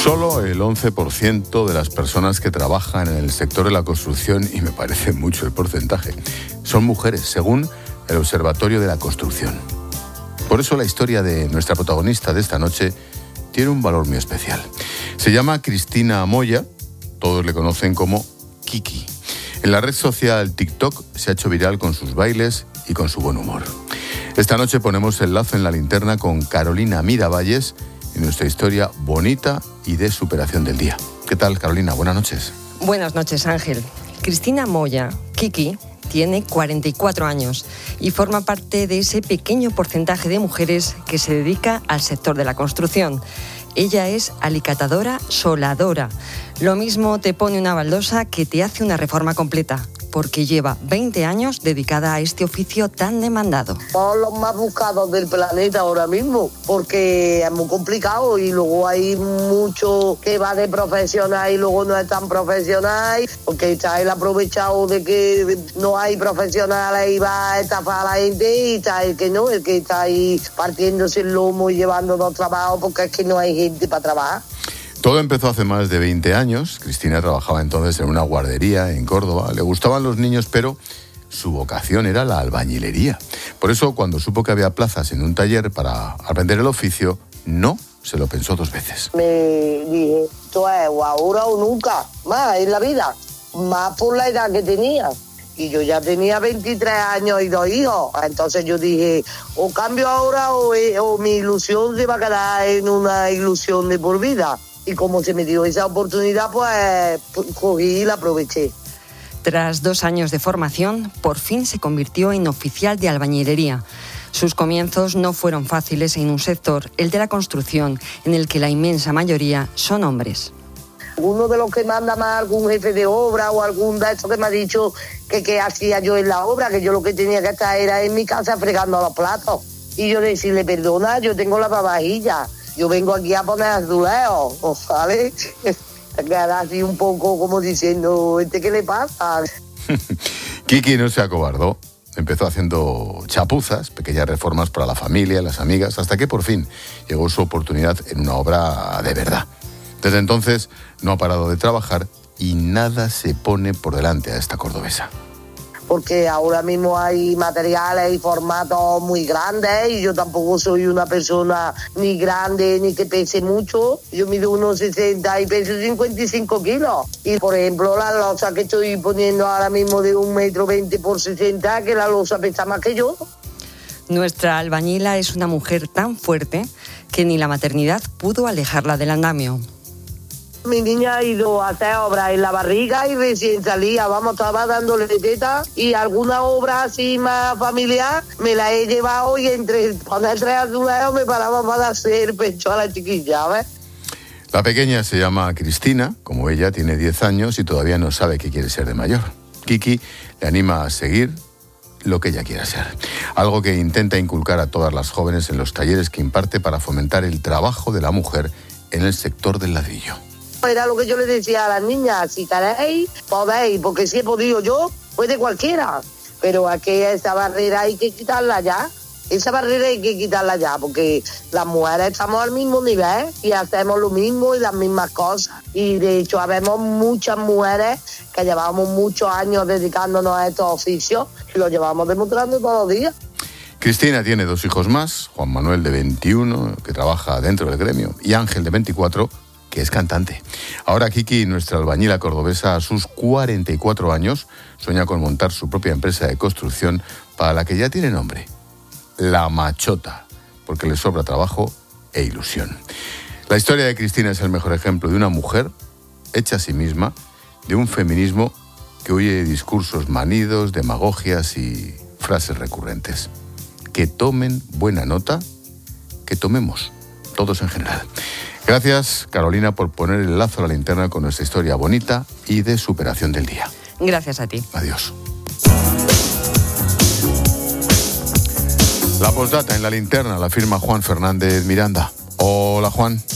Solo el 11% de las personas que trabajan en el sector de la construcción, y me parece mucho el porcentaje, son mujeres, según el Observatorio de la Construcción. Por eso la historia de nuestra protagonista de esta noche tiene un valor muy especial. Se llama Cristina Moya, todos le conocen como Kiki. En la red social TikTok se ha hecho viral con sus bailes y con su buen humor. Esta noche ponemos el lazo en la linterna con Carolina Miravalles en nuestra historia bonita y de superación del día. ¿Qué tal, Carolina? Buenas noches. Buenas noches, Ángel. Cristina Moya, Kiki, tiene 44 años y forma parte de ese pequeño porcentaje de mujeres que se dedica al sector de la construcción. Ella es alicatadora soladora. Lo mismo te pone una baldosa que te hace una reforma completa, porque lleva 20 años dedicada a este oficio tan demandado. Son los más buscados del planeta ahora mismo, porque es muy complicado y luego hay mucho que va de profesional y luego no es tan profesional, porque está el aprovechado de que no hay profesionales y va a estafar a la gente, y está el que no, el que está ahí partiéndose el lomo y llevando dos trabajos porque es que no hay gente para trabajar. Todo empezó hace más de 20 años. Cristina trabajaba entonces en una guardería en Córdoba. Le gustaban los niños, pero su vocación era la albañilería. Por eso, cuando supo que había plazas en un taller para aprender el oficio, no se lo pensó dos veces. Me dije, esto es o ahora o nunca, más en la vida, más por la edad que tenía. Y yo ya tenía 23 años y 2 hijos. Entonces yo dije, o cambio ahora o mi ilusión se va a quedar en una ilusión de por vida. Y como se me dio esa oportunidad, pues cogí y la aproveché. Tras 2 años de formación, por fin se convirtió en oficial de albañilería. Sus comienzos no fueron fáciles en un sector, el de la construcción, en el que la inmensa mayoría son hombres. Uno de los que manda más, algún jefe de obra o algún de estos que me ha dicho que hacía yo en la obra, que yo lo que tenía que estar era en mi casa fregando los platos. Y yo decirle, perdona, yo tengo la lavavajilla. Yo vengo aquí a poner azulejos, ¿sabes? Te quedas así un poco como diciendo, ¿qué le pasa? Kiki no se acobardó. Empezó haciendo chapuzas, pequeñas reformas para la familia, las amigas, hasta que por fin llegó su oportunidad en una obra de verdad. Desde entonces no ha parado de trabajar y nada se pone por delante a esta cordobesa. Porque ahora mismo hay materiales y formatos muy grandes y yo tampoco soy una persona ni grande ni que pese mucho. Yo mido unos 60 y peso 55 kilos. Y por ejemplo la losa que estoy poniendo ahora mismo de 1,20 m por 60, que la losa pesa más que yo. Nuestra albañila es una mujer tan fuerte que ni la maternidad pudo alejarla del andamio. Mi niña ha ido a hacer obras en la barriga y recién salía, estaba dándole teta, y alguna obra así más familiar me la he llevado y entre poner 3 azulejos me paraba para hacer el pecho a la chiquilla, ¿ves? La pequeña se llama Cristina, como ella tiene 10 años y todavía no sabe qué quiere ser de mayor. Kiki le anima a seguir lo que ella quiera ser. Algo que intenta inculcar a todas las jóvenes en los talleres que imparte para fomentar el trabajo de la mujer en el sector del ladrillo. Era lo que yo le decía a las niñas, si queréis, podéis, porque si he podido yo, puede cualquiera. Pero aquí esa barrera hay que quitarla ya. Esa barrera hay que quitarla ya, porque las mujeres estamos al mismo nivel y hacemos lo mismo y las mismas cosas. Y de hecho, habemos muchas mujeres que llevamos muchos años dedicándonos a estos oficios y los llevamos demostrando todos los días. Cristina tiene 2 hijos más, Juan Manuel de 21, que trabaja dentro del gremio, y Ángel de 24, que es cantante. Ahora Kiki, nuestra albañila cordobesa, a sus 44 años, sueña con montar su propia empresa de construcción para la que ya tiene nombre, La Machota, porque le sobra trabajo e ilusión. La historia de Cristina es el mejor ejemplo de una mujer hecha a sí misma, de un feminismo que huye de discursos manidos, demagogias y frases recurrentes. Que tomen buena nota, que tomemos, todos en general. Gracias, Carolina, por poner el lazo a la linterna con nuestra historia bonita y de superación del día. Gracias a ti. Adiós. La postdata en la linterna la firma Juan Fernández Miranda. Hola, Juan.